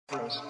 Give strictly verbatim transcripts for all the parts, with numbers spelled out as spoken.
Nice.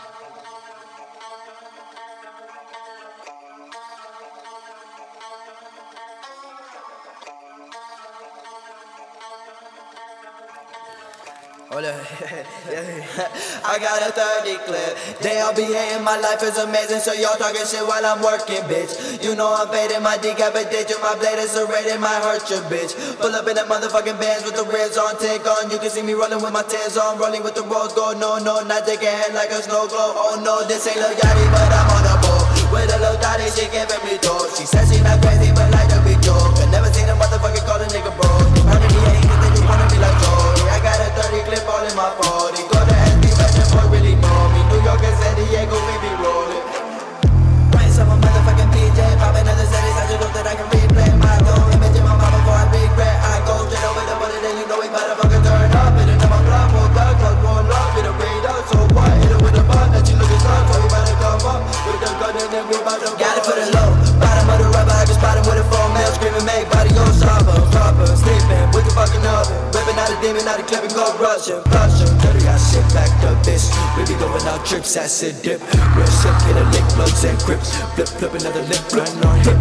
Hold up. I got a thirty clip. They all be hating, my life is amazing, so y'all talking shit while I'm working, bitch. You know I'm fading, my decapitation, my blade is serrated, might hurt your bitch. Pull up in that motherfucking bands with the rims on, take on. You can see me rolling with my tears on, rolling with the rose gold. No, no, not taking head like a snow globe. Oh no, this ain't Lil Yachty, but I'm on the boat. With a little daddy, she giving me dope. She says she not crazy, but like a big joke. I never seen a motherfucker call a nigga bro. You heard me hate, cause then you wanna be like Jody. I got a thirty clip all in my forty. Go to S B, but them boy really know me. New York and San Diego, we be rolling. Writing some motherfucking P J, pop another city, such a dope that I can replay. My dome, image in my mama for a big red. I go straight over the bullet, and you know we better fucking turn up. Hit it in my blood, pull duck, cause roll up, hit a radar, so what? Hit it with a bun, that you looking stuck, so we better come up with the gun, and then we bout to got it for the low. Bottom of the rubber, I can spot him with a phone mail, screaming, make body on stopper, stopper, sleeping with the fucking oven. Ripping out a demon, out a clip and go Russian, Russian. Dirty, I sit back to this. We be going out trips, acid dip. Real sick, hit a lick, bloods and grips. Flip, flip another lip, run on hip.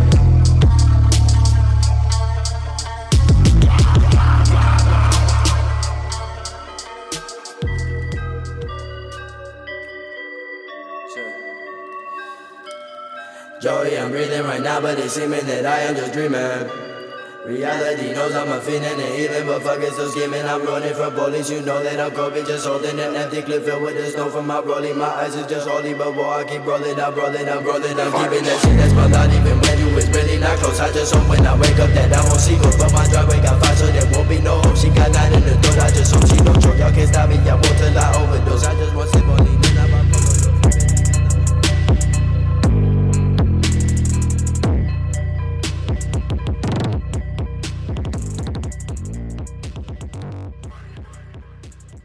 Joey, I'm breathing right now, but it's seeming that I am just dreaming. Reality knows I'm a fiend and even, but fuck it, still scheming. I'm running from police, you know that I'm coping, just holding an empty clip filled with the snow from my rolling. My eyes is just holy, but boy, I keep rolling, I'm rolling, I'm rolling, I'm keeping that shit that's spelled out even when you was really not close. I just hope when I wake up that I won't see her, but my driveway got five, so there won't be no hope. She got nine in the door, I just hope she don't choke. Y'all can't stop me, I won't till I overdose.